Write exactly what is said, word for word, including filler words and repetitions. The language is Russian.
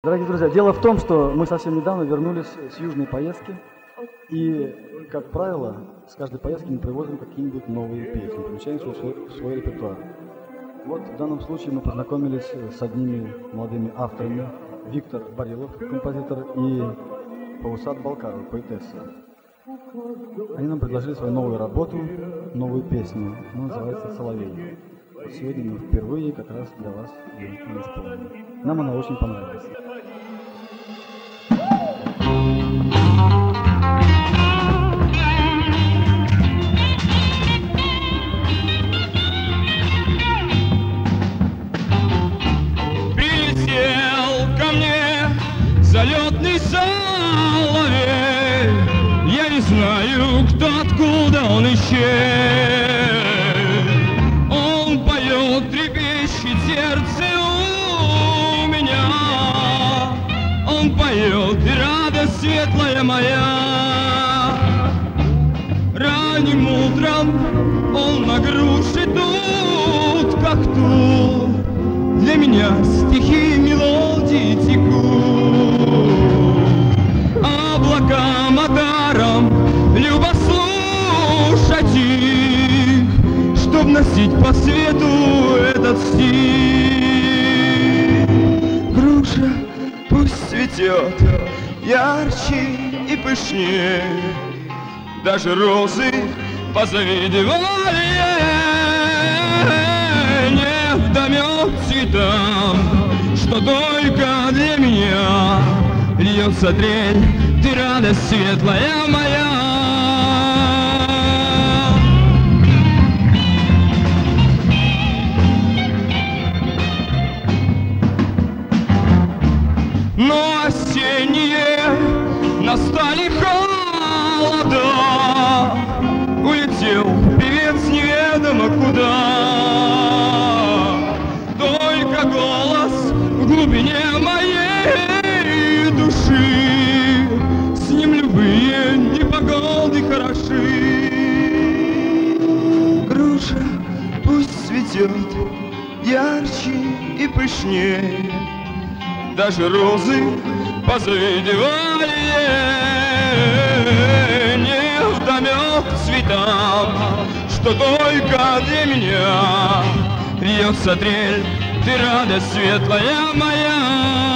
Дорогие друзья, дело в том, что мы совсем недавно вернулись с южной поездки, и, как правило, с каждой поездки мы привозим какие-нибудь новые песни, включаем в свой, в свой репертуар. Вот в данном случае мы познакомились с одними молодыми авторами: Виктор Барилов, композитор, и Паусат Балкарова, поэтесса. Они нам предложили свою новую работу, новую песню, она называется «Соловей». Вот сегодня мы впервые как раз для вас ее исполним. Нам она очень понравилась. Прилетел ко мне залетный соловей, я не знаю, кто, откуда он исчез. Он поет, трепещет сердце у меня, он поет, и радость светлая моя. Ранним утром он на груши тут, как тут, для меня стихи мелодии текут. Облакам отаром любо слушать их, чтоб носить по свету этот стих. Груша пусть цветет ярче и пышнее, даже розы позавидовали невдомёк цветам, что только для меня льется трель, ты радость светлая моя. Но осенние настали холода, улетел певец неведомо куда. Только голос в глубине моей души, с ним любые непогоды хороши. Груша пусть цветет ярче и пышнее, даже розы позавидовали невдомёк цветам, что только для меня льется трель, ты радость светлая моя.